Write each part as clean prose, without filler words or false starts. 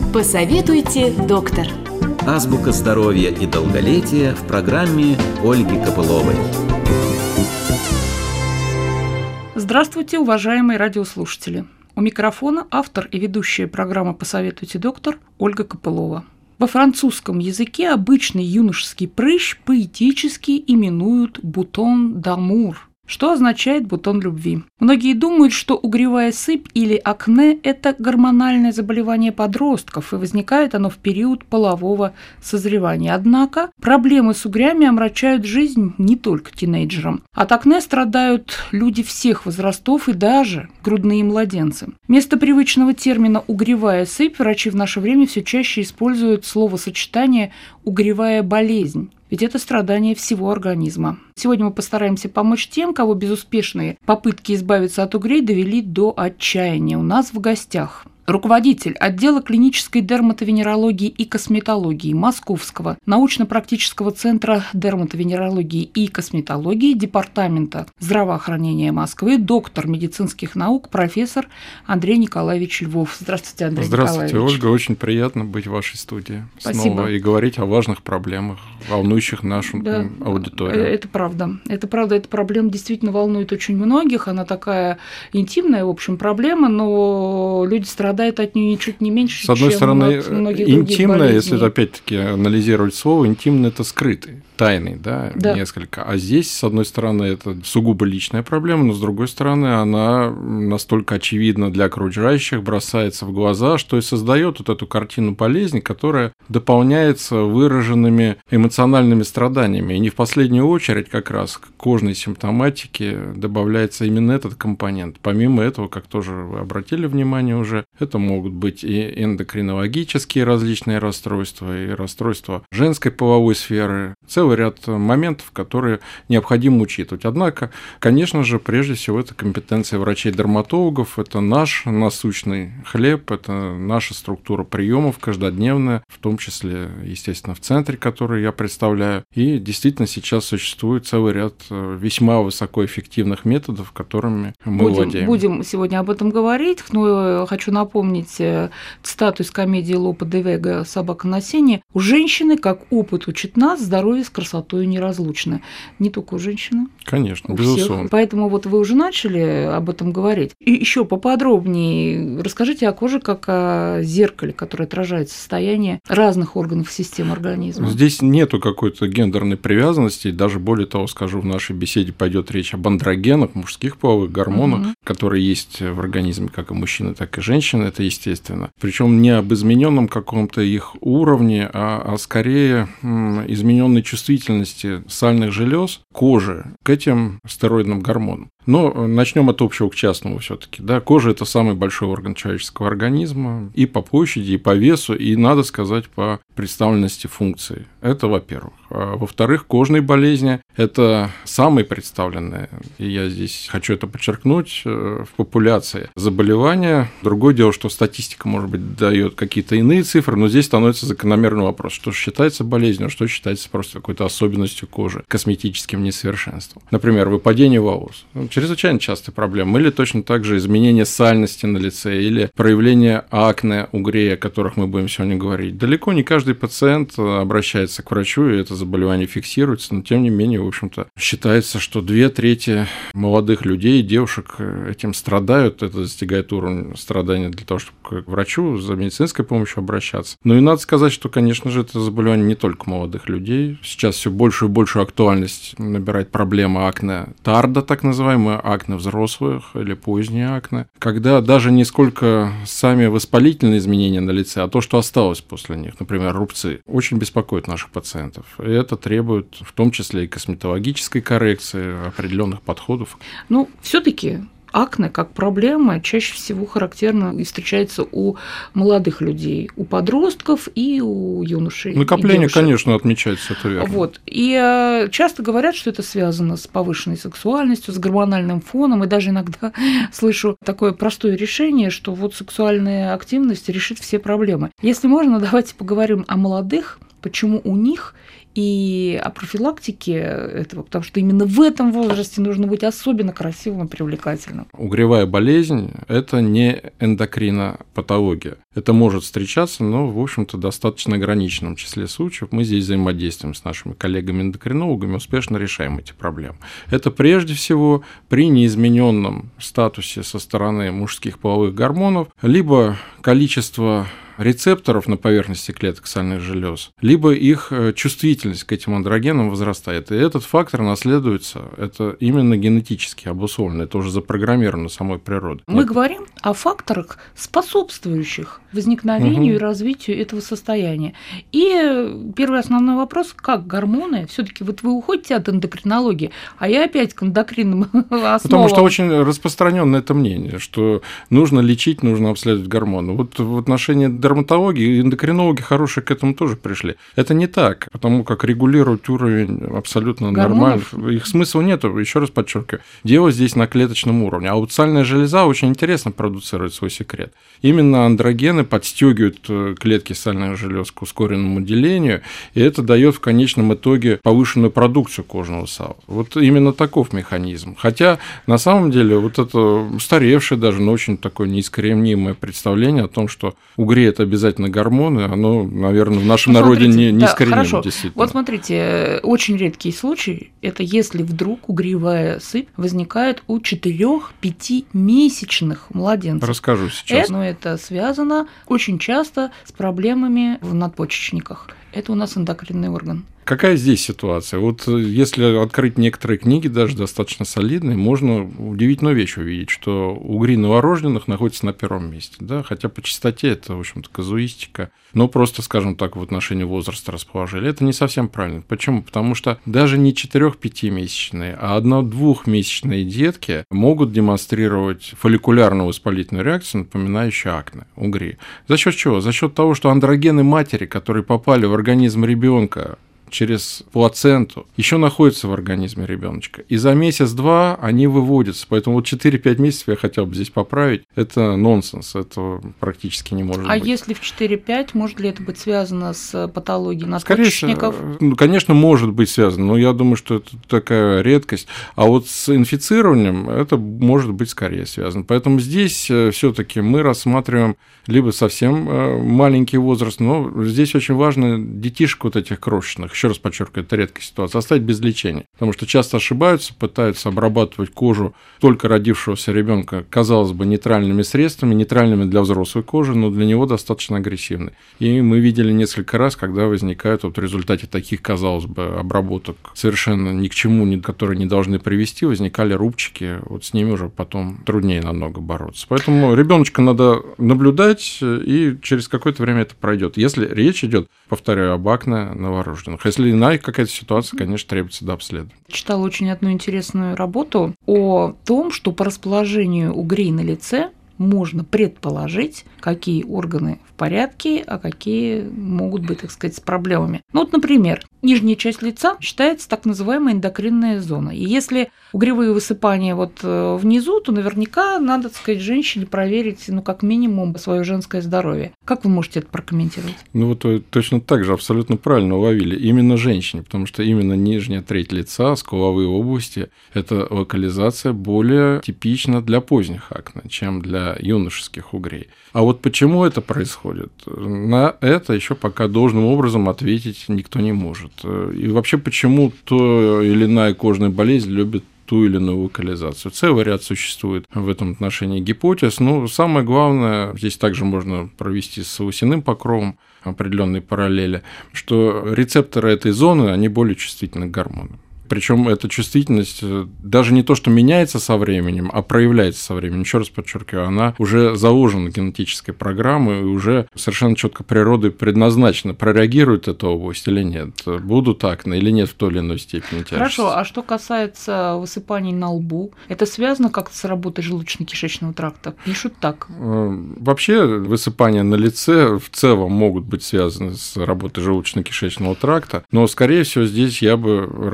Посоветуйте, доктор. Азбука здоровья и долголетия в программе Ольги Копыловой. Здравствуйте, уважаемые радиослушатели. У микрофона автор и ведущая программы «Посоветуйте, доктор» Ольга Копылова. Во французском языке обычный юношеский прыщ поэтически именуют «бутон дамур», что означает «бутон любви». Многие думают, что угревая сыпь или акне – это гормональное заболевание подростков, и возникает оно в период полового созревания. Однако проблемы с угрями омрачают жизнь не только тинейджерам. От акне страдают люди всех возрастов и даже грудные младенцы. Вместо привычного термина «угревая сыпь» врачи в наше время все чаще используют словосочетание «угревая болезнь». Ведь это страдание всего организма. Сегодня мы постараемся помочь тем, кого безуспешные попытки избавиться от угрей довели до отчаяния. У нас в гостях руководитель отдела клинической дерматовенерологии и косметологии Московского научно-практического центра дерматовенерологии и косметологии Департамента здравоохранения Москвы, доктор медицинских наук, профессор Андрей Николаевич Львов. Здравствуйте, Андрей Николаевич. Здравствуйте, Ольга. Очень приятно быть в вашей студии. Спасибо. Снова и говорить о важных проблемах, волнующих нашу аудиторию. Это правда. Это правда. Эта проблема действительно волнует очень многих. Она такая интимная, в общем, проблема, но люди страдают от нее ничуть не меньше, с одной чем стороны, от многих других интимное, болезней. если опять-таки анализировать слово, интимное – это скрытый, тайный, да, несколько. А здесь, с одной стороны, это сугубо личная проблема, но с другой стороны, она настолько очевидна для окружающих, бросается в глаза, что и создает вот эту картину болезни, которая дополняется выраженными эмоциональными страданиями. И не в последнюю очередь как раз к кожной симптоматике добавляется именно этот компонент. Помимо этого, как тоже вы обратили внимание уже, это могут быть и эндокринологические различные расстройства, и расстройства женской половой сферы, целый ряд моментов, которые необходимо учитывать. Однако, конечно же, прежде всего, это компетенция врачей-дерматологов, это наш насущный хлеб, это наша структура приемов каждодневная, в том числе, естественно, в центре, который я представляю. И действительно сейчас существует целый ряд весьма высокоэффективных методов, которыми мы владеем. Будем сегодня об этом говорить, но хочу напомнить цитату из комедии Лопе де Вега «Собака на сене». У женщины, как опыт учит нас, здоровье с красотой неразлучно. Не только у женщины. Конечно, у безусловно. Всех. Поэтому вот вы уже начали об этом говорить. И еще поподробнее расскажите о коже как о зеркале, которое отражает состояние разных органов системы организма. Здесь нету какой-то гендерной привязанности, даже более того скажу, в нашей беседе пойдет речь об андрогенах, мужских половых гормонах, которые есть в организме как и мужчины, так и женщины, это естественно. Причем не об измененном каком-то их уровне, а скорее измененной чувствительности сальных желез кожи к этим стероидным гормонам. Но начнем от общего к частному все-таки. Да, кожа – это самый большой орган человеческого организма и по площади, и по весу, и, надо сказать, по представленности функций. Это во-первых. А во-вторых, кожные болезни – это самые представленные, и я здесь хочу это подчеркнуть, в популяции заболевания. Другое дело, что статистика, может быть, дает какие-то иные цифры, но здесь становится закономерный вопрос, что считается болезнью, а что считается просто какой-то особенностью кожи, косметическим несовершенством. Например, выпадение волос. Чрезвычайно частая проблема. Или точно так же изменение сальности на лице, или проявление акне, угрей, о которых мы будем сегодня говорить. Далеко не каждый пациент обращается к врачу, и это заболевание фиксируется, но тем не менее, в общем-то, считается, что 2/3 молодых людей, девушек этим страдают. Это достигает уровня страдания для того, чтобы к врачу за медицинской помощью обращаться. Ну и надо сказать, что, конечно же, это заболевание не только молодых людей. Сейчас все большую и большую актуальность набирает проблема акне тарда, так называемая, акне взрослых или поздние акне, когда даже не сколько сами воспалительные изменения на лице, а то, что осталось после них, например, рубцы, очень беспокоит наших пациентов. И это требует в том числе и косметологической коррекции, определенных подходов. Ну, все-таки акне как проблема чаще всего характерна и встречается у молодых людей, у подростков и у юношей. Накопление, конечно, отмечается, это верно. Вот. И часто говорят, что это связано с повышенной сексуальностью, с гормональным фоном, и даже иногда слышу такое простое решение, что вот сексуальная активность решит все проблемы. Если можно, давайте поговорим о молодых, почему у них и о профилактике этого, потому что именно в этом возрасте нужно быть особенно красивым и привлекательным. Угревая болезнь – это не эндокринопатология. Это может встречаться, но, в общем-то, в достаточно ограниченном числе случаев. Мы здесь взаимодействуем с нашими коллегами-эндокринологами, успешно решаем эти проблемы. Это прежде всего при неизмененном статусе со стороны мужских половых гормонов, либо количество рецепторов на поверхности клеток сальных желез, либо их чувствительность к этим андрогенам возрастает. И этот фактор наследуется, это именно генетически обусловлено, это уже запрограммировано самой природой. Мы говорим о факторах, способствующих возникновению и развитию этого состояния. И первый основной вопрос, как гормоны, все-таки вот вы уходите от эндокринологии, а я опять к эндокринным основам. Потому что очень распространенное это мнение, что нужно лечить, нужно обследовать гормоны. Вот в отношении дерматологии эндокринологи хорошие к этому тоже пришли. Это не так, потому как регулировать уровень абсолютно гормонов? Нормально. Их смысла нет, еще раз подчеркиваю. Дело здесь на клеточном уровне. А вот сальная железа очень интересно продуцирует свой секрет. Именно андрогены подстегивают клетки сальных желез к ускоренному делению, и это дает в конечном итоге повышенную продукцию кожного сала. Вот именно таков механизм. Хотя на самом деле вот это устаревшее даже, но очень такое неискоренимое представление о том, что угри – это обязательно гормоны, оно, наверное, в нашем народе не искоренимо, хорошо. Действительно. Вот смотрите, очень редкий случай – это если вдруг угревая сыпь возникает у 4-5 месячных младенцев. Расскажу сейчас. Но это связано очень часто с проблемами в надпочечниках. Это у нас эндокринный орган. Какая здесь ситуация? Вот если открыть некоторые книги, даже достаточно солидные, можно удивительную вещь увидеть, что угри новорожденных находятся на первом месте. Да? Хотя по частоте это, в общем-то, казуистика, но просто, скажем так, в отношении возраста расположили. Это не совсем правильно. Почему? Потому что даже не 4-5-месячные, а 1-2-месячные детки могут демонстрировать фолликулярную воспалительную реакцию, напоминающую акне, угри. За счет чего? За счет того, что андрогены матери, которые попали в организм ребенка через плаценту, еще находятся в организме ребеночка. И за месяц-два они выводятся. Поэтому вот 4-5 месяцев я хотел бы здесь поправить. Это нонсенс, это практически не может быть. А если в 4-5, может ли это быть связано с патологией надпочечников? Скорее, конечно, может быть связано, но я думаю, что это такая редкость. А вот с инфицированием это может быть скорее связано. Поэтому здесь все-таки мы рассматриваем либо совсем маленький возраст, но здесь очень важно детишек вот этих крошечных, еще раз подчеркиваю, это редкая ситуация, оставить без лечения. Потому что часто ошибаются, пытаются обрабатывать кожу только родившегося ребенка, казалось бы, нейтральными средствами, нейтральными для взрослой кожи, но для него достаточно агрессивны. И мы видели несколько раз, когда возникают вот в результате таких, казалось бы, обработок совершенно ни к чему, которые не должны привести, возникали рубчики, вот с ними уже потом труднее намного бороться. Поэтому ребеночка надо наблюдать, и через какое-то время это пройдет. Если речь идет, повторяю, об акне новорожденных. Если иная какая-то ситуация, конечно, требуется дообследования. Читала очень одну интересную работу о том, что по расположению угрей на лице можно предположить, какие органы в порядке, а какие могут быть, так сказать, с проблемами. Ну вот, например, нижняя часть лица считается так называемая эндокринная зона. И если угревые высыпания вот внизу, то наверняка надо, так сказать, женщине проверить, ну, как минимум, свое женское здоровье. Как вы можете это прокомментировать? Ну, вот точно так же, абсолютно правильно уловили. Именно женщине, потому что именно нижняя треть лица, скуловые области, эта локализация более типична для поздних акне, чем для юношеских угрей. А вот почему это происходит? На это еще пока должным образом ответить никто не может. И вообще, почему то или иная кожная болезнь любит ту или иную локализацию. Целый ряд существует в этом отношении гипотез. Но самое главное, здесь также можно провести с волосяным покровом определенные параллели, что рецепторы этой зоны, они более чувствительны к гормонам. Причем эта чувствительность даже не то, что меняется со временем, а проявляется со временем. Еще раз подчеркиваю, она уже заложена генетической программой и уже совершенно четко природой предназначена, прореагирует эта область или нет, будут акне или нет в той или иной степени тяжести. Хорошо, а что касается высыпаний на лбу, это связано как-то с работой желудочно-кишечного тракта? Пишут так. Вообще высыпания на лице в целом могут быть связаны с работой желудочно-кишечного тракта, но, скорее всего, здесь я бы рассматривал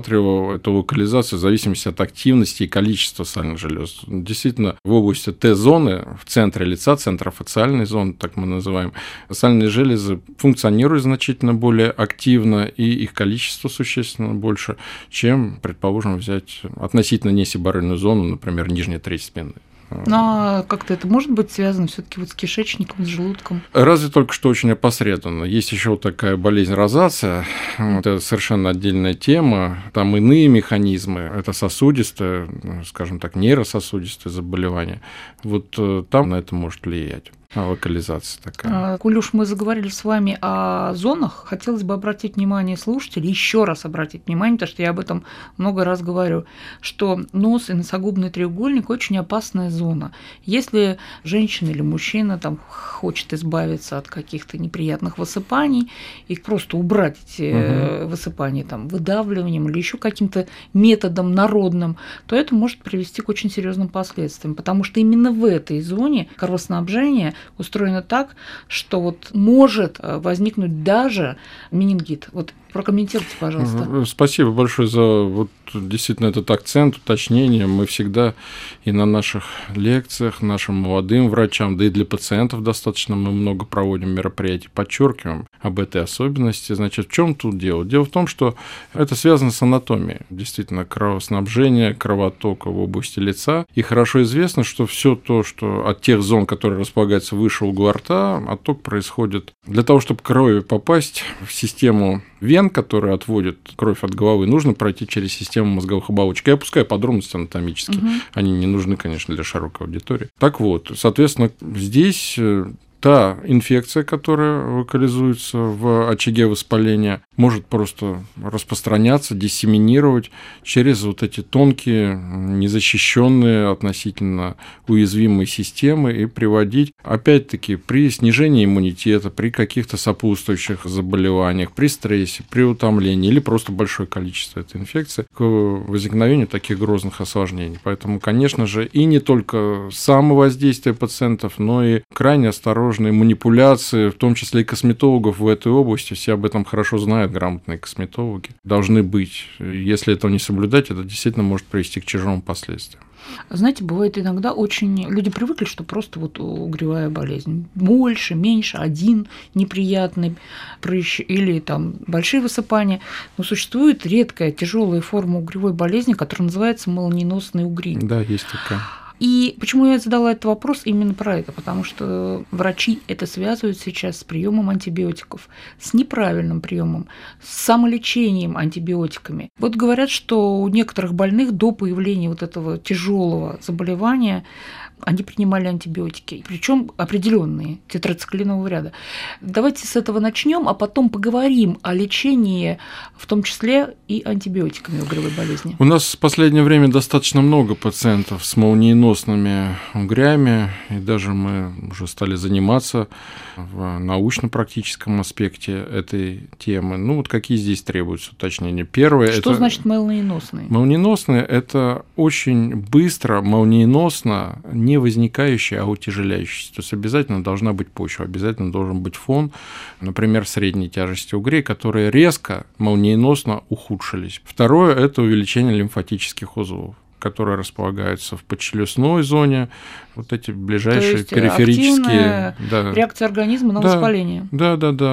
рассматривал эту локализацию в зависимости от активности и количества сальных желез. Действительно, в области Т-зоны, в центре лица, центрофациальной зоны, так мы называем, сальные железы функционируют значительно более активно, и их количество существенно больше, чем, предположим, взять относительно несебарельную зону, например, нижняя треть спины. Но как-то это может быть связано все-таки вот с кишечником, с желудком? Разве только что очень опосредованно. Есть еще такая болезнь розация, это совершенно отдельная тема, там иные механизмы, это сосудистое, скажем так, нейрососудистое заболевание. Вот там на это может влиять. Локализация такая. Коль уж мы заговорили с вами о зонах, хотелось бы обратить внимание слушателей, еще раз обратить внимание, потому что я об этом много раз говорю, что нос и носогубный треугольник – очень опасная зона. Если женщина или мужчина там хочет избавиться от каких-то неприятных высыпаний и просто убрать эти высыпания там, выдавливанием или еще каким-то методом народным, то это может привести к очень серьезным последствиям, потому что именно в этой зоне кровоснабжение устроено так, что вот может возникнуть даже менингит. Вот прокомментируйте, пожалуйста. Спасибо большое за вот действительно этот акцент, уточнение. Мы всегда и на наших лекциях нашим молодым врачам, да и для пациентов достаточно мы много проводим мероприятий, подчеркиваем об этой особенности. Значит, в чем тут дело? Дело в том, что это связано с анатомией. Действительно, кровоснабжение, кровоток в области лица. И хорошо известно, что все то, что от тех зон, которые располагаются выше угла рта, отток происходит для того, чтобы кровь попасть в систему вен, которые отводят кровь от головы, нужно пройти через систему мозговых оболочек. Я опускаю подробности анатомические. Они не нужны, конечно, для широкой аудитории. Так вот, соответственно, здесь та инфекция, которая локализуется в очаге воспаления, может просто распространяться, диссеминировать через вот эти тонкие, незащищенные, относительно уязвимые системы и приводить, опять-таки, при снижении иммунитета, при каких-то сопутствующих заболеваниях, при стрессе, при утомлении или просто большое количество этой инфекции к возникновению таких грозных осложнений. Поэтому, конечно же, и не только самовоздействие пациентов, но и крайне осторожные манипуляции, в том числе и косметологов в этой области, все об этом хорошо знают, грамотные косметологи, должны быть. Если этого не соблюдать, это действительно может привести к тяжелым последствиям. Знаете, бывает иногда очень... Люди привыкли, что просто вот угревая болезнь. Больше, меньше, один неприятный прыщ или там большие высыпания. Но существует редкая тяжелая форма угревой болезни, которая называется молниеносный угрий. Да, есть такая. И почему я задала этот вопрос именно про это? Потому что врачи это связывают сейчас с приемом антибиотиков, с неправильным приемом, с самолечением антибиотиками. Вот говорят, что у некоторых больных до появления вот этого тяжелого заболевания они принимали антибиотики, причем определенные тетрациклинового ряда. Давайте с этого начнем, а потом поговорим о лечении, в том числе и антибиотиками угревой болезни. У нас в последнее время достаточно много пациентов с молниеносными угрями, и даже мы уже стали заниматься в научно-практическом аспекте этой темы. Ну вот какие здесь требуются уточнения? Первое, что значит молниеносные? Молниеносные – это очень быстро, молниеносно, не возникающие, а утяжеляющиеся. То есть обязательно должна быть почва, обязательно должен быть фон, например, средней тяжести угрей, которые резко, молниеносно ухудшились. Второе – это увеличение лимфатических узлов, которые располагаются в подчелюстной зоне, вот эти ближайшие периферические... реакция организма на воспаление. Да.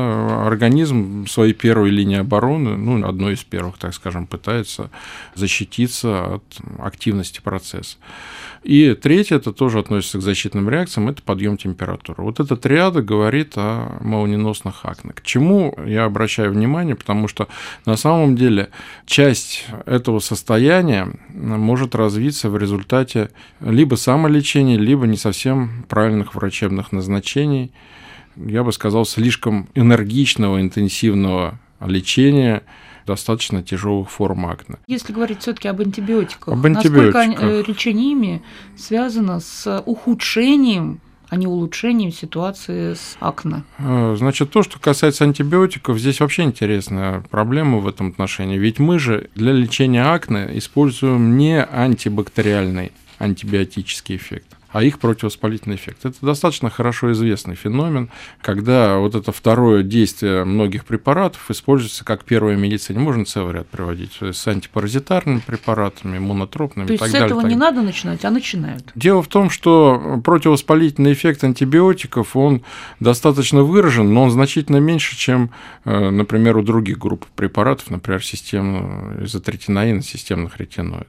Организм своей первой линии обороны, ну, одной из первых, так скажем, пытается защититься от активности процесса. И третье, это тоже относится к защитным реакциям, это подъем температуры. Вот эта триада говорит о молниеносных акне. К чему я обращаю внимание? Потому что на самом деле часть этого состояния может развиться в результате либо самолечения, либо не совсем правильных врачебных назначений, я бы сказал, слишком энергичного, интенсивного лечения достаточно тяжелых форм акне. Если говорить все-таки об антибиотиках, насколько лечение ими связано с ухудшением, а не улучшением ситуации с акне? Значит, то, что касается антибиотиков, здесь вообще интересная проблема в этом отношении. Ведь мы же для лечения акне используем не антибактериальный антибиотический эффект, а их противовоспалительный эффект. Это достаточно хорошо известный феномен, когда вот это второе действие многих препаратов используется как первая в медицине. Можно целый ряд приводить с антипаразитарными препаратами, иммунотропными и так далее. То есть с этого не надо начинать, а начинают? Дело в том, что противовоспалительный эффект антибиотиков, он достаточно выражен, но он значительно меньше, чем, например, у других групп препаратов, например, изотретиноин, системных ретиноидов.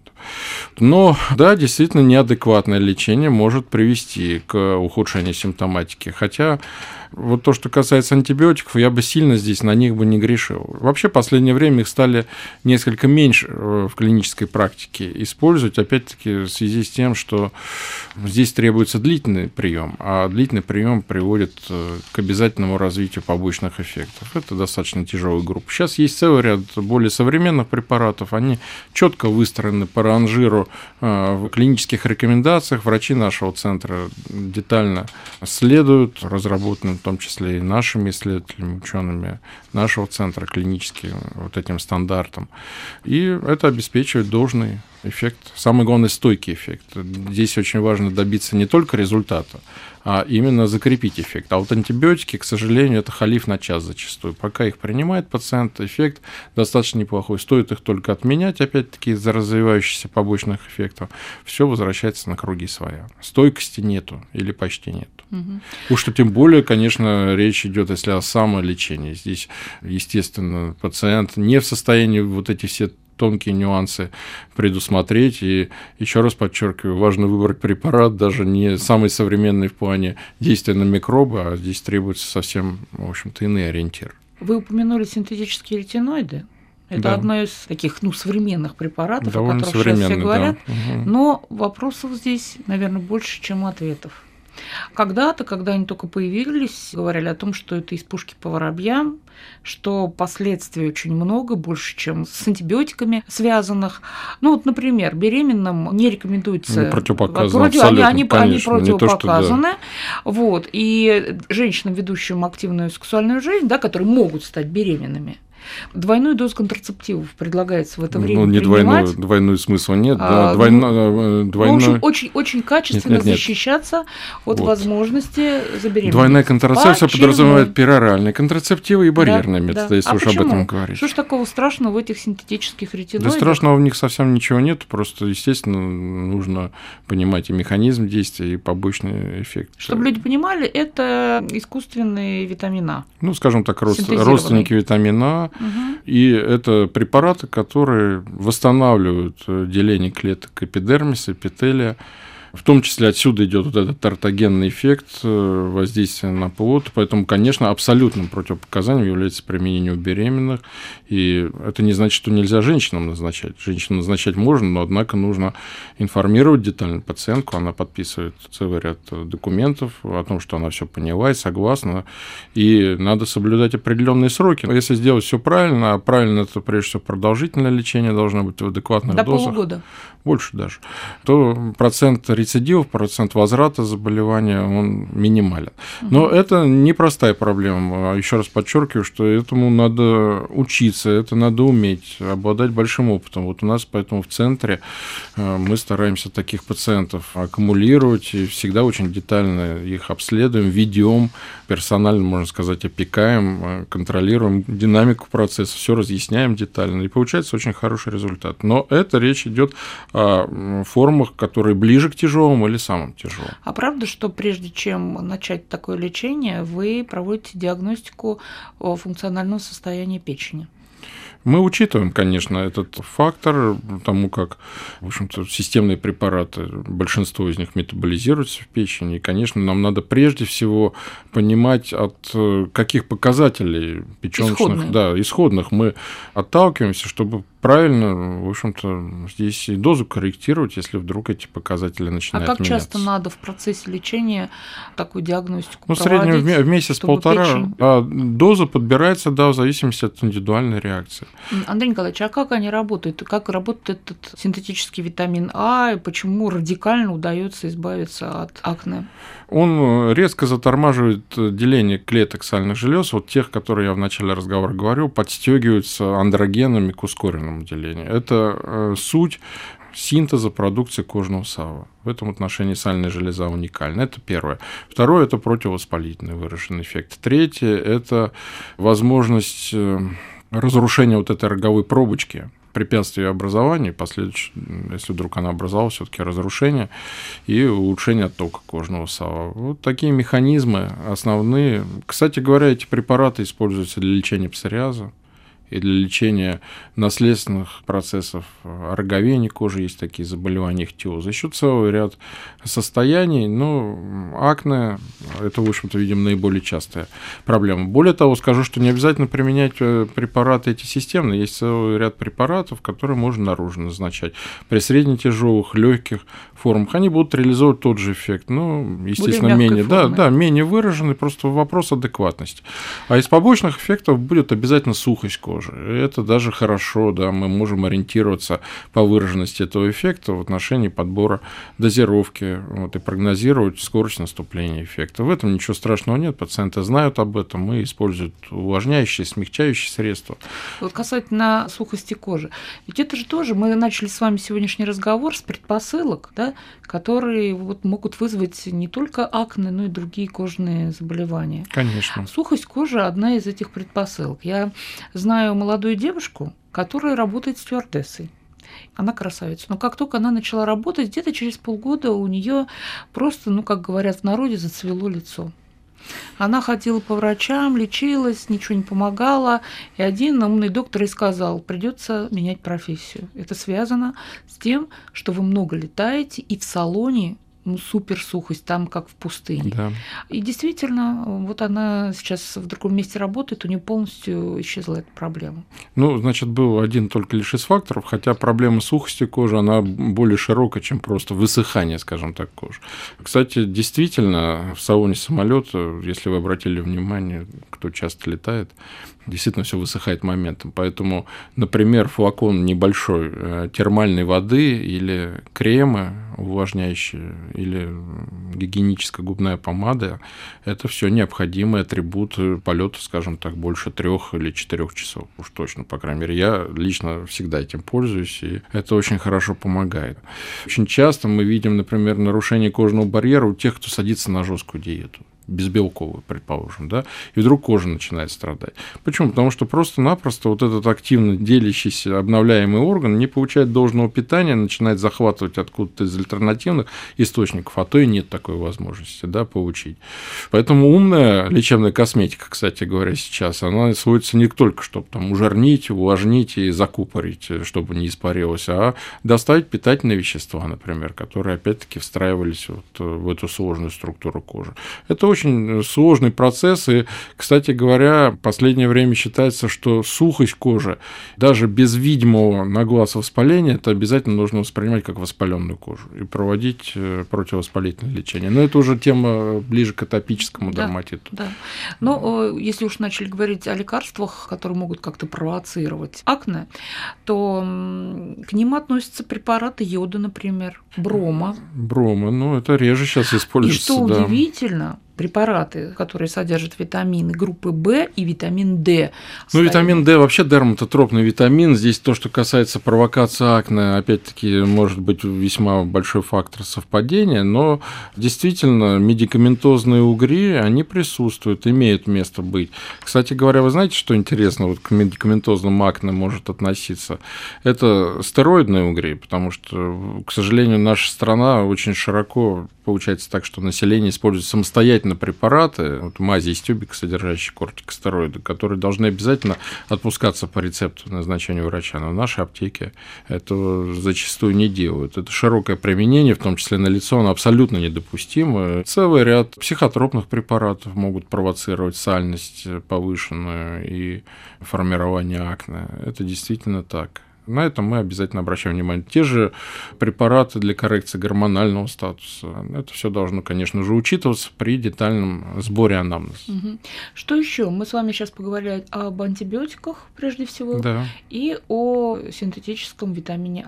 Но, да, действительно, неадекватное лечение может привести к ухудшению симптоматики, хотя вот то, что касается антибиотиков, я бы сильно здесь на них бы не грешил. Вообще, в последнее время их стали несколько меньше в клинической практике использовать, опять-таки, в связи с тем, что здесь требуется длительный прием, а длительный прием приводит к обязательному развитию побочных эффектов. Это достаточно тяжелая группа. Сейчас есть целый ряд более современных препаратов, они четко выстроены по ранжиру в клинических рекомендациях. Врачи нашего центра детально следуют разработанным, в том числе и нашими исследователями, учеными нашего центра клиническим вот этим стандартам. И это обеспечивает должный эффект, самый главный стойкий эффект. Здесь очень важно добиться не только результата, а именно закрепить эффект. А вот антибиотики, к сожалению, это халиф на час зачастую. Пока их принимает пациент, эффект достаточно неплохой. Стоит их только отменять, опять-таки, из-за развивающихся побочных эффектов, все возвращается на круги своя. Стойкости нету или почти нету. Уж что тем более, конечно, речь идет, если о самолечении. Здесь, естественно, пациент не в состоянии вот эти все тонкие нюансы предусмотреть. И еще раз подчеркиваю, важно выбрать препарат, даже не самый современный в плане действия на микробы, а здесь требуется совсем, в общем-то, иные ориентиры. Вы упомянули синтетические ретиноиды. Это одно из таких, современных препаратов, довольно о которых сейчас все говорят. Да. Но вопросов здесь, наверное, больше, чем ответов. Когда-то, когда они только появились, говорили о том, что это из пушки по воробьям, что последствий очень много, больше, чем с антибиотиками связанных. Например, беременным не рекомендуется. Они противопоказаны. Они противопоказаны. И женщинам, ведущим активную сексуальную жизнь, которые могут стать беременными, двойную дозу контрацептивов предлагается в это время принимать. Двойную смысла нет. Очень качественно защищаться от возможности забеременеть. Двойная контрацепция подразумевает пероральные контрацептивы и барьерные методы, если уж об этом говорить. Что ж такого страшного в этих синтетических ретиноидах? Да страшного в них совсем ничего нет, просто, естественно, нужно понимать и механизм действия, и побочный эффект. Чтобы люди понимали, это искусственный витамин А. Скажем так, родственники витамина А. И это препараты, которые восстанавливают деление клеток эпидермиса, эпителия. В том числе отсюда идет вот этот тертогенный эффект воздействия на плод. Поэтому, конечно, абсолютным противопоказанием является применение у беременных. И это не значит, что нельзя женщинам назначать. Женщинам назначать можно, но, однако, нужно информировать детально пациентку. Она подписывает целый ряд документов о том, что она все поняла и согласна. И надо соблюдать определенные сроки. Но если сделать все правильно, а правильно это, прежде всего, продолжительное лечение должно быть в адекватных дозах. До полугода. Больше даже. То процент рецидивов, процент возврата заболевания, он минимален. Но это непростая проблема. Еще раз подчеркиваю, что этому надо учиться, это надо уметь, обладать большим опытом. Вот у нас поэтому в центре мы стараемся таких пациентов аккумулировать и всегда очень детально их обследуем, ведем, персонально, можно сказать, опекаем, контролируем динамику процесса, все разъясняем детально, и получается очень хороший результат. Но это речь идет о формах, которые ближе к тяжелым или самым тяжелым. А правда, что прежде чем начать такое лечение, вы проводите диагностику функционального состояния печени? Мы учитываем, конечно, этот фактор, потому как, в общем-то, системные препараты, большинство из них метаболизируются в печени, и, конечно, нам надо прежде всего понимать, от каких показателей печёночных, исходных мы отталкиваемся, чтобы правильно, в общем-то, здесь и дозу корректировать, если вдруг эти показатели начинают меняться. А как часто надо в процессе лечения такую диагностику проводить? В среднем в месяц-полтора. А доза подбирается, в зависимости от индивидуальной реакции. Андрей Николаевич, а как они работают? Как работает этот синтетический витамин А, и почему радикально удается избавиться от акне? Он резко затормаживает деление клеток сальных желез, вот тех, которые я в начале разговора говорил, подстегиваются андрогенами к ускоренному делению. Это суть синтеза продукции кожного сала. В этом отношении сальная железа уникальна. Это первое. Второе – это противовоспалительный выраженный эффект. Третье – это возможность разрушения вот этой роговой пробочки, препятствие образования, последующее, если вдруг она образовалась, все-таки разрушение и улучшение оттока кожного сала. Вот такие механизмы основные. Кстати говоря, эти препараты используются для лечения псориаза и для лечения наследственных процессов ороговения кожи, есть такие заболевания ихтиоза. Еще целый ряд состояний, акне – это, в общем-то, видимо, наиболее частая проблема. Более того, скажу, что не обязательно применять препараты эти системно, есть целый ряд препаратов, которые можно наружно назначать. При среднетяжелых, легких формах они будут реализовывать тот же эффект, естественно, менее выраженный, просто вопрос адекватности. А из побочных эффектов будет обязательно сухость кожи. Это даже хорошо, да, мы можем ориентироваться по выраженности этого эффекта в отношении подбора дозировки и прогнозировать скорость наступления эффекта. В этом ничего страшного нет, пациенты знают об этом и используют увлажняющие, смягчающие средства. Вот касательно сухости кожи, ведь это же тоже, мы начали с вами сегодняшний разговор с предпосылок, да, которые могут вызвать не только акне, но и другие кожные заболевания. Конечно. Сухость кожи – одна из этих предпосылок. Я знаю молодую девушку, которая работает стюардессой. Она красавица. Но как только она начала работать, где-то через полгода у нее просто, как говорят в народе, зацвело лицо. Она ходила по врачам, лечилась, ничего не помогало. И один умный доктор ей сказал: придется менять профессию. Это связано с тем, что вы много летаете, и в салоне супер сухость, там как в пустыне. Да. И действительно, она сейчас в другом месте работает, у нее полностью исчезла эта проблема. Был один только лишь из факторов, хотя проблема сухости кожи, она более широкая, чем просто высыхание, скажем так, кожи. Кстати, действительно, в салоне самолета, если вы обратили внимание, кто часто летает, действительно все высыхает моментом. Поэтому, например, флакон небольшой термальной воды или крема увлажняющие, или гигиеническая губная помада – это все необходимый атрибут полета, скажем так, больше 3 или 4 часов. Уж точно, по крайней мере. Я лично всегда этим пользуюсь, и это очень хорошо помогает. Очень часто мы видим, например, нарушение кожного барьера у тех, кто садится на жесткую диету. Безбелковую, предположим, да, и вдруг кожа начинает страдать. Почему? Потому что просто-напросто этот активно делящийся обновляемый орган не получает должного питания, начинает захватывать откуда-то из альтернативных источников, а то и нет такой возможности, да, получить. Поэтому умная лечебная косметика, кстати говоря, сейчас, она сводится не только, чтобы ужирнить, увлажнить и закупорить, чтобы не испарилось, а доставить питательные вещества, например, которые, опять-таки, встраивались в эту сложную структуру кожи. Это очень сложный процесс, и, кстати говоря, в последнее время считается, что сухость кожи, даже без видимого на глаз воспаления, это обязательно нужно воспринимать как воспаленную кожу и проводить противовоспалительное лечение. Но это уже тема ближе к атопическому дерматиту. Да. Но если уж начали говорить о лекарствах, которые могут как-то провоцировать акне, то к ним относятся препараты йода, например, брома. Брома, это реже сейчас используется. И что удивительно, препараты, которые содержат витамины группы В и витамин D. Витамин D вообще дерматотропный витамин. Здесь то, что касается провокации акне, опять-таки, может быть весьма большой фактор совпадения, но действительно медикаментозные угри, они присутствуют, имеют место быть. Кстати говоря, вы знаете, что интересно к медикаментозным акне может относиться? Это стероидные угри, потому что, к сожалению, наша страна очень широко, получается так, что население использует самостоятельно препараты, мази из тюбика, содержащие кортикостероиды, которые должны обязательно отпускаться по рецепту назначения врача, но в нашей аптеке это зачастую не делают. Это широкое применение, в том числе на лицо, оно абсолютно недопустимо. Целый ряд психотропных препаратов могут провоцировать сальность повышенную и формирование акне. Это действительно так. На это мы обязательно обращаем внимание. Те же препараты для коррекции гормонального статуса. Это все должно, конечно же, учитываться при детальном сборе анамнеза. Что еще? Мы с вами сейчас поговорили об антибиотиках, прежде всего, да, и о синтетическом витамине А.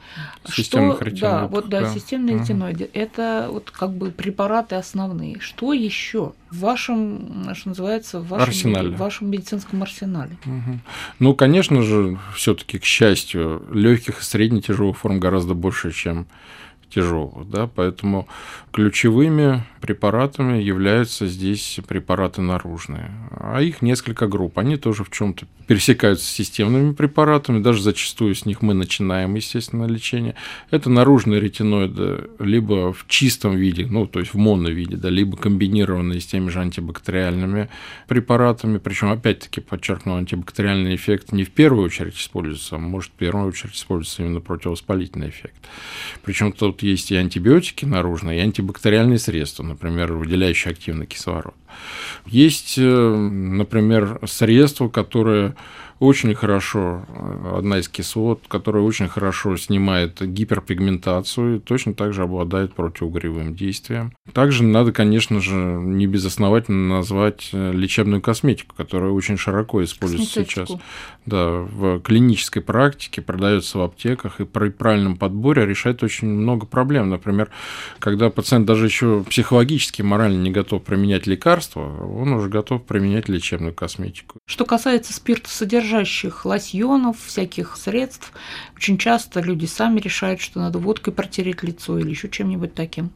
Системных ретиноидов. Системные ретиноиды. Это вот как бы препараты основные. Что еще в вашем, что называется, в вашем медицинском арсенале? Ну, конечно же, все-таки, к счастью, легких и средне-тяжелых форм гораздо больше, чем тяжелых, да, поэтому ключевыми препаратами являются здесь препараты наружные, а их несколько групп, они тоже в чем-то пересекаются с системными препаратами, даже зачастую с них мы начинаем, естественно, лечение. Это наружные ретиноиды либо в чистом виде, ну, то есть в моновиде, да, либо комбинированные с теми же антибактериальными препаратами, причем опять-таки, подчеркну, антибактериальный эффект не в первую очередь используется, а может в первую очередь используется именно противовоспалительный эффект. Причем тут есть и антибиотики наружные, и антибактериальные средства, например, выделяющие активный кислород. Есть, например, средства, которые очень хорошо, одна из кислот, которая очень хорошо снимает гиперпигментацию и точно так же обладает противоугревым действием. Также надо, конечно же, не безосновательно назвать лечебную косметику, которая очень широко используется сейчас. Да, в клинической практике, продается в аптеках и при правильном подборе решает очень много проблем. Например, когда пациент даже еще психологически, морально не готов применять лекарства, он уже готов применять лечебную косметику. Что касается спиртосодержащих лосьонов, всяких средств, очень часто люди сами решают, что надо водкой протереть лицо или еще чем-нибудь таким.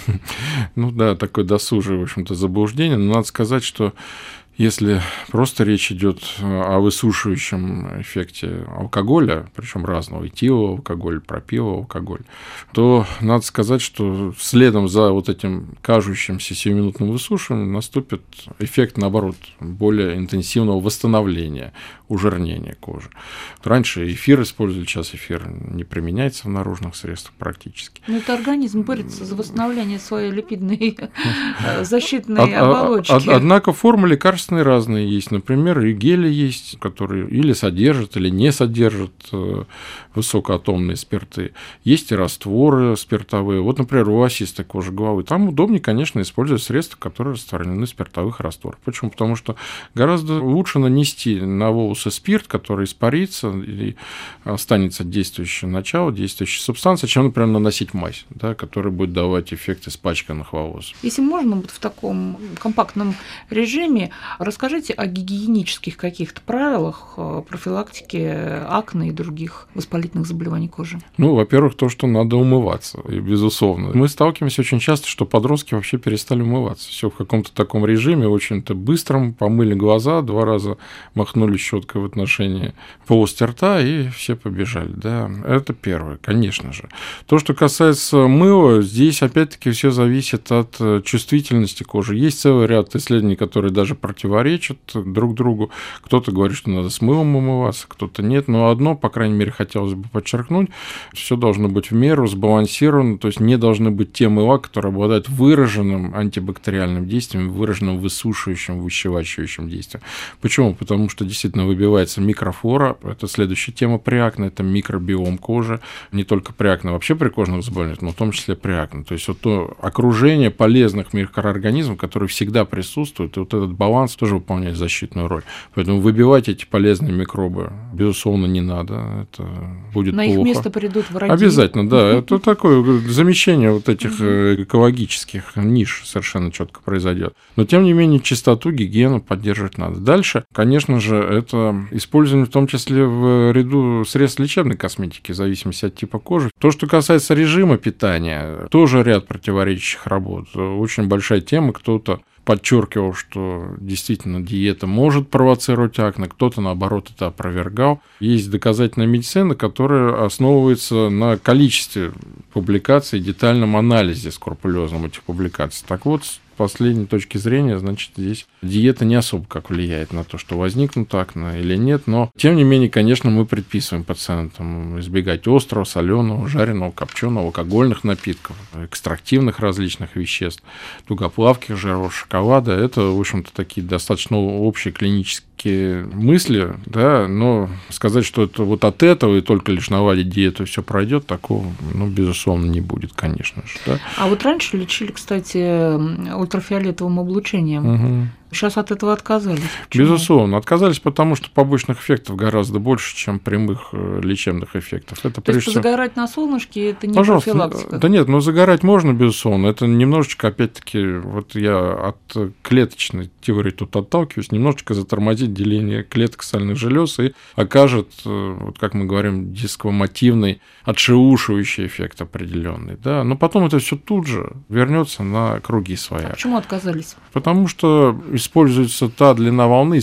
Ну да, такое досужее, в общем-то, заблуждение, но надо сказать, что если просто речь идет о высушивающем эффекте алкоголя, причем разного, этилового алкоголя, пропилового алкоголя, то надо сказать, что следом за вот этим кажущимся сиюминутным высушиванием наступит эффект, наоборот, более интенсивного восстановления, ужирнения кожи. Раньше эфир использовали, сейчас эфир не применяется в наружных средствах практически. Но это организм борется за восстановление своей липидной защитной оболочки. Однако формы лекарств разные есть, например, и гели есть, которые или содержат, или не содержат высокоатомные спирты. Есть и растворы спиртовые. Вот, например, у волосистой кожи головы. Там удобнее, конечно, использовать средства, которые растворены в спиртовых растворах. Почему? Потому что гораздо лучше нанести на волосы спирт, который испарится и останется действующее начало, действующая субстанция, чем, например, наносить мазь, да, которая будет давать эффект испачканных волос. Если можно, вот в таком компактном режиме, расскажите о гигиенических каких-то правилах профилактики акне и других воспалительных заболеваний кожи. Ну, во-первых, то, что надо умываться, и безусловно. Мы сталкиваемся очень часто, что подростки вообще перестали умываться. Все в каком-то таком режиме, очень-то быстром, помыли глаза, 2 раза махнули щеткой в отношении полости рта, и все побежали. Да, это первое, конечно же. То, что касается мыла, здесь опять-таки все зависит от чувствительности кожи. Есть целый ряд исследований, которые даже противоречат друг другу. Кто-то говорит, что надо с мылом умываться, кто-то нет. Но одно, по крайней мере, хотелось бы подчеркнуть, все должно быть в меру, сбалансировано, то есть не должны быть те мыла, которые обладают выраженным антибактериальным действием, выраженным высушивающим, выщелачивающим действием. Почему? Потому что действительно выбивается микрофлора, это следующая тема при акне, это микробиом кожи, не только при акне, вообще при кожных заболеваниях, но в том числе при акне. То есть вот то окружение полезных микроорганизмов, которые всегда присутствуют, и вот этот баланс тоже выполняет защитную роль. Поэтому выбивать эти полезные микробы, безусловно, не надо. Это будет на плохо. Их место придут враги. Обязательно, да. Это такое замещение вот этих экологических ниш совершенно четко произойдет. Но, тем не менее, чистоту, гигиену поддерживать надо. Дальше, конечно же, это использование в том числе в ряду средств лечебной косметики, в зависимости от типа кожи. То, что касается режима питания, тоже ряд противоречащих работ. Очень большая тема, кто-то подчеркивал, что действительно диета может провоцировать акне, кто-то, наоборот, это опровергал. Есть доказательная медицина, которая основывается на количестве публикаций, детальном анализе скрупулезном этих публикаций. Так вот, с последней точки зрения, значит, здесь диета не особо как влияет на то, что возникнут акне или нет, но, тем не менее, конечно, мы предписываем пациентам избегать острого, соленого, жареного, копченого, алкогольных напитков, экстрактивных различных веществ, тугоплавких жиров, шоколада. Это, в общем-то, такие достаточно общие клинические мысли, да, но сказать, что это вот от этого и только лишь наладить диету все пройдет, такого, ну, безусловно, не будет, конечно же. Да. А вот раньше лечили, кстати, ультрафиолетовым облучением. Сейчас от этого отказались. Почему? Безусловно, отказались, потому что побочных эффектов гораздо больше, чем прямых лечебных эффектов. Это То есть загорать на солнышке – это не профилактика? Да нет, загорать можно, безусловно. Это немножечко, опять-таки, вот я от клеточной теории тут отталкиваюсь, немножечко затормозит деление клеток сальных желез и окажет, вот как мы говорим, дисквамотивный, отшелушивающий эффект определенный. Да? Но потом это все тут же вернется на круги своя. А почему отказались? Потому что использовалась та длина волны,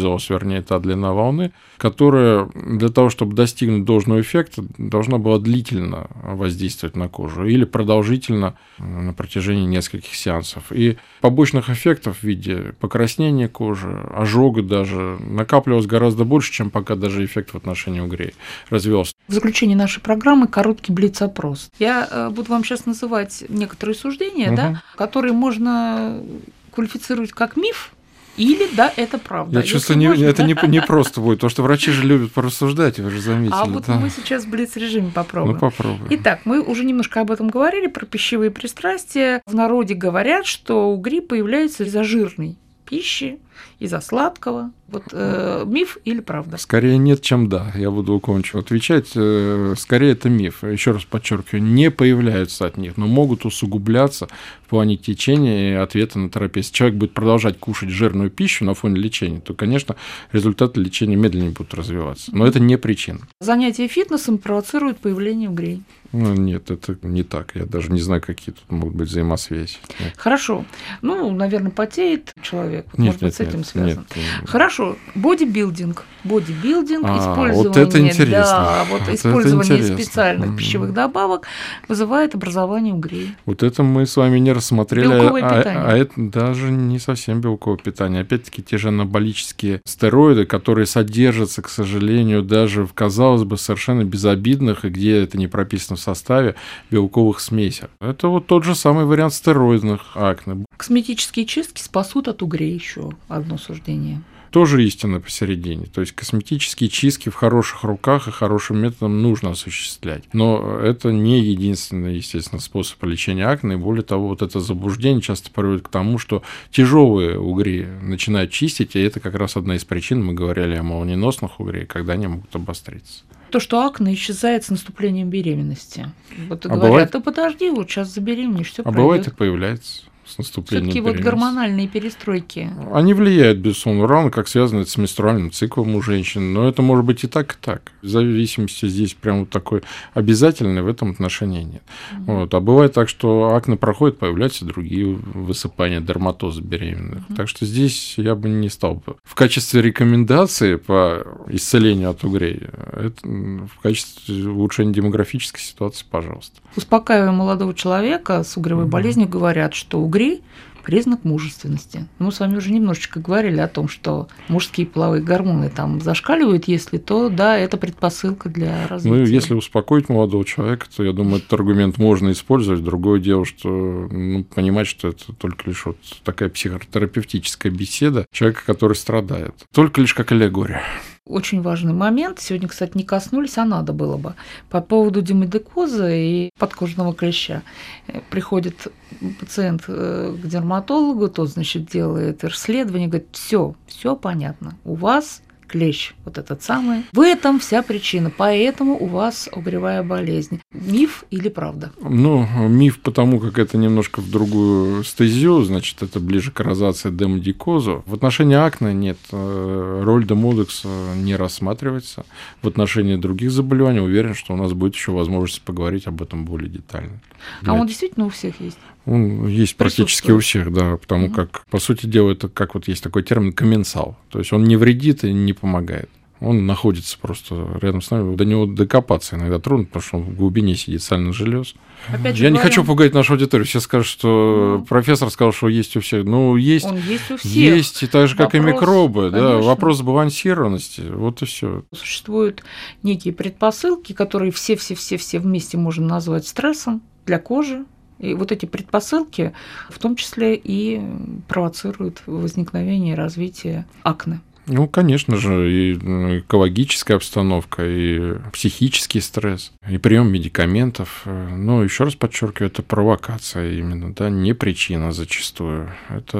которая для того, чтобы достигнуть должного эффекта, должна была длительно воздействовать на кожу или продолжительно на протяжении нескольких сеансов. И побочных эффектов в виде покраснения кожи, ожога даже накапливалось гораздо больше, чем пока даже эффект в отношении угрей развивался. В заключение нашей программы короткий блиц-опрос. Я буду вам сейчас называть некоторые суждения, да, которые можно квалифицировать как миф, или да, это правда. Я чувствую, это не просто будет, потому что врачи же любят порассуждать, вы же заметили. А вот мы сейчас в блиц-режиме попробуем. Ну, попробуем. Итак, мы уже немножко об этом говорили, про пищевые пристрастия. В народе говорят, что угри появляются из-за жирной пищи, из-за сладкого. Вот миф или правда? Скорее нет, чем да. Я буду уклончиво отвечать. Скорее это миф. Еще раз подчеркиваю, не появляются от них, но могут усугубляться в плане течения и ответа на терапию. Если человек будет продолжать кушать жирную пищу на фоне лечения, то, конечно, результаты лечения медленнее будут развиваться. Но это не причина. Занятие фитнесом провоцирует появление угрей. Ну, нет, это не так. Я даже не знаю, какие тут могут быть взаимосвязи. Нет. Хорошо. Ну, наверное, потеет человек. Может быть, с этим связано. Хорошо. Бодибилдинг, использование, вот это интересно. Да, использование специальных пищевых добавок вызывает образование угрей. Вот это мы с вами не рассмотрели. Белковое питание. А это даже не совсем белковое питание. Опять-таки те же анаболические стероиды, которые содержатся, к сожалению, даже в, казалось бы, совершенно безобидных, и где это не прописано в составе, белковых смесях. Это вот тот же самый вариант стероидных акне. Косметические чистки спасут от угрей, еще одно суждение. Тоже истина посередине. То есть косметические чистки в хороших руках и хорошим методом нужно осуществлять. Но это не единственный, естественно, способ лечения акне. И более того, вот это заблуждение часто приводит к тому, что тяжелые угри начинают чистить, и это как раз одна из причин, мы говорили о молниеносных угрях, когда они могут обостриться. То, что акне исчезает с наступлением беременности. Вот говорят, да подожди, вот сейчас забеременеешь, все пройдет. Бывает и появляется с наступлением всё-таки беременности. Вот гормональные перестройки. Они влияют, безусловно, равно как связано это с менструальным циклом у женщин. Но это может быть и так, и так. В зависимости здесь прям вот такой обязательной в этом отношении нет. Вот. А бывает так, что акне проходит, появляются другие высыпания, дерматозы беременных. Так что здесь я бы не стал бы. В качестве рекомендации по исцелению от угрей, это в качестве улучшения демографической ситуации, пожалуйста. Успокаивая молодого человека с угревой болезнью, говорят, что угри – признак мужественности. Мы с вами уже немножечко говорили о том, что мужские половые гормоны там зашкаливают, если то, да, это предпосылка для развития. Ну, если успокоить молодого человека, то, я думаю, этот аргумент можно использовать. Другое дело, что понимать, что это только лишь вот такая психотерапевтическая беседа человека, который страдает. Только лишь как аллегория. Очень важный момент. Сегодня, кстати, не коснулись, а надо было бы. По поводу демодекоза и подкожного клеща. Приходит пациент к дерматологу, тот, значит, делает расследование, говорит, все понятно, у вас клещ, вот этот самый. В этом вся причина, поэтому у вас угревая болезнь. Миф или правда? Ну, миф потому, как это немножко в другую стезию, значит, это ближе к розации демодекозу. В отношении акне нет, роль демодекса не рассматривается. В отношении других заболеваний уверен, что у нас будет еще возможность поговорить об этом более детально. А он действительно у всех есть? Он есть практически у всех, да, потому как, по сути дела, это как вот есть такой термин комменсал. То есть он не вредит и не помогает. Он находится просто рядом с нами. До него докопаться иногда трудно, потому что он в глубине сидит сальных желез. Я не хочу пугать нашу аудиторию. Все скажут, что профессор сказал, что есть у всех. Ну, есть. Он есть у всех. Есть, и так же, как и микробы. Конечно. Да, вопрос сбалансированности. Вот и все. Существуют некие предпосылки, которые все вместе можно назвать стрессом для кожи. И вот эти предпосылки в том числе и провоцируют возникновение и развитие акне. Ну, конечно же, и экологическая обстановка, и психический стресс, и прием медикаментов. Но еще раз подчеркиваю, это провокация именно, да, не причина зачастую. Это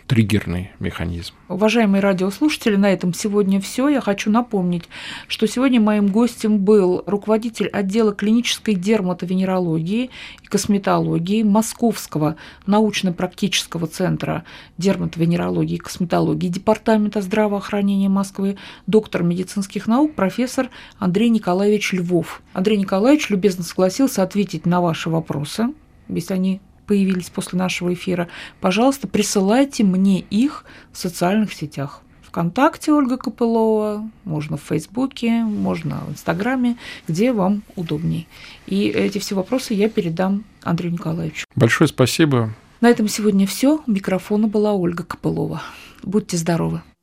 триггерный механизм. Уважаемые радиослушатели, на этом сегодня все. Я хочу напомнить, что сегодня моим гостем был руководитель отдела клинической дерматовенерологии и косметологии Московского научно-практического центра дерматовенерологии и косметологии Департамента здравоохранения Москвы, доктор медицинских наук, профессор Андрей Николаевич Львов. Андрей Николаевич любезно согласился ответить на ваши вопросы, если они появились после нашего эфира. Пожалуйста, присылайте мне их в социальных сетях. ВКонтакте Ольга Копылова, можно в Фейсбуке, можно в Инстаграме, где вам удобней. И эти все вопросы я передам Андрею Николаевичу. Большое спасибо. На этом сегодня все. У микрофона была Ольга Копылова. Будьте здоровы.